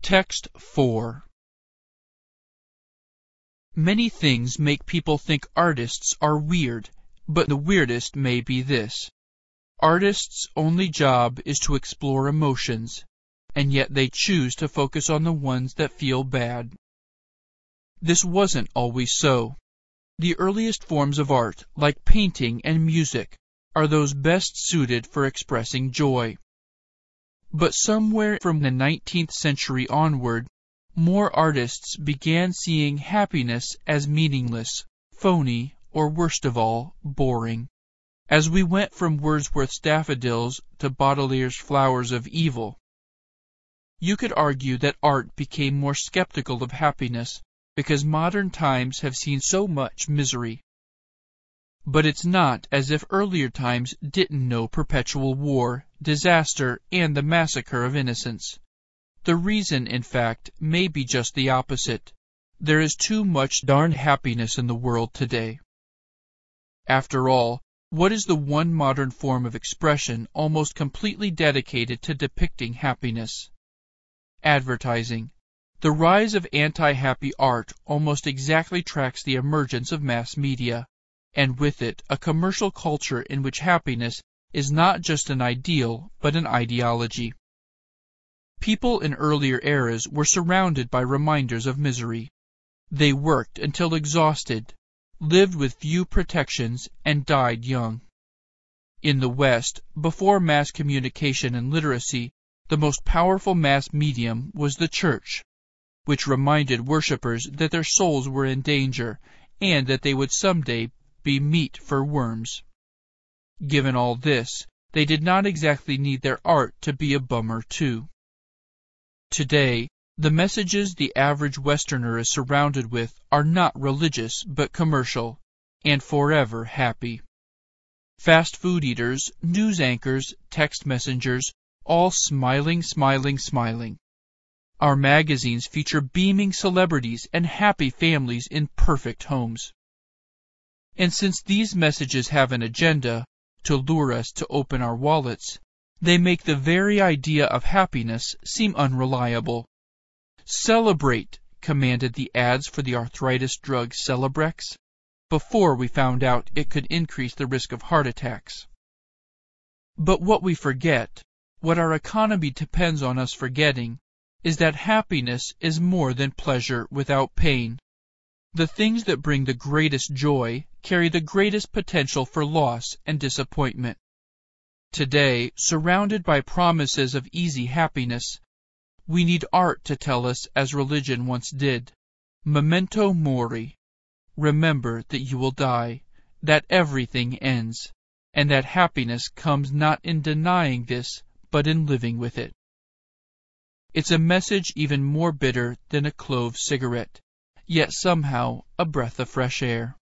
Text 4. Many things make people think artists are weird, but the weirdest may be this. Artists' only job is to explore emotions, and yet they choose to focus on the ones that feel bad. This wasn't always so. The earliest forms of art, like painting and music, are those best suited for expressing joy. But somewhere from the 19th century onward, more artists began seeing happiness as meaningless, phony, or worst of all, boring. As we went from Wordsworth's daffodils to Baudelaire's flowers of evil. You could argue that art became more skeptical of happiness because modern times have seen so much misery. But it's not as if earlier times didn't know perpetual war, disaster, and the massacre of innocents. The reason, in fact, may be just the opposite. There is too much darned happiness in the world today. After all, what is the one modern form of expression almost completely dedicated to depicting happiness? Advertising. The rise of anti-happy art almost exactly tracks the emergence of mass media, and with it a commercial culture in which happiness is not just an ideal, but an ideology. People in earlier eras were surrounded by reminders of misery. They worked until exhausted, lived with few protections, and died young. In the West, before mass communication and literacy, the most powerful mass medium was the church, which reminded worshippers that their souls were in danger and that they would someday be meat for worms. Given all this, they did not exactly need their art to be a bummer too. Today, the messages the average Westerner is surrounded with are not religious but commercial, and forever happy. Fast food eaters, news anchors, text messengers, all smiling, smiling, smiling. Our magazines feature beaming celebrities and happy families in perfect homes. And since these messages have an agenda, to lure us to open our wallets, they make the very idea of happiness seem unreliable. Celebrate, commanded the ads for the arthritis drug Celebrex, before we found out it could increase the risk of heart attacks. But what we forget, what our economy depends on us forgetting, is that happiness is more than pleasure without pain. The things that bring the greatest joy carry the greatest potential for loss and disappointment. Today, surrounded by promises of easy happiness, we need art to tell us, as religion once did, memento mori. Remember that you will die, that everything ends, and that happiness comes not in denying this, but in living with it. It's a message even more bitter than a clove cigarette, yet somehow a breath of fresh air.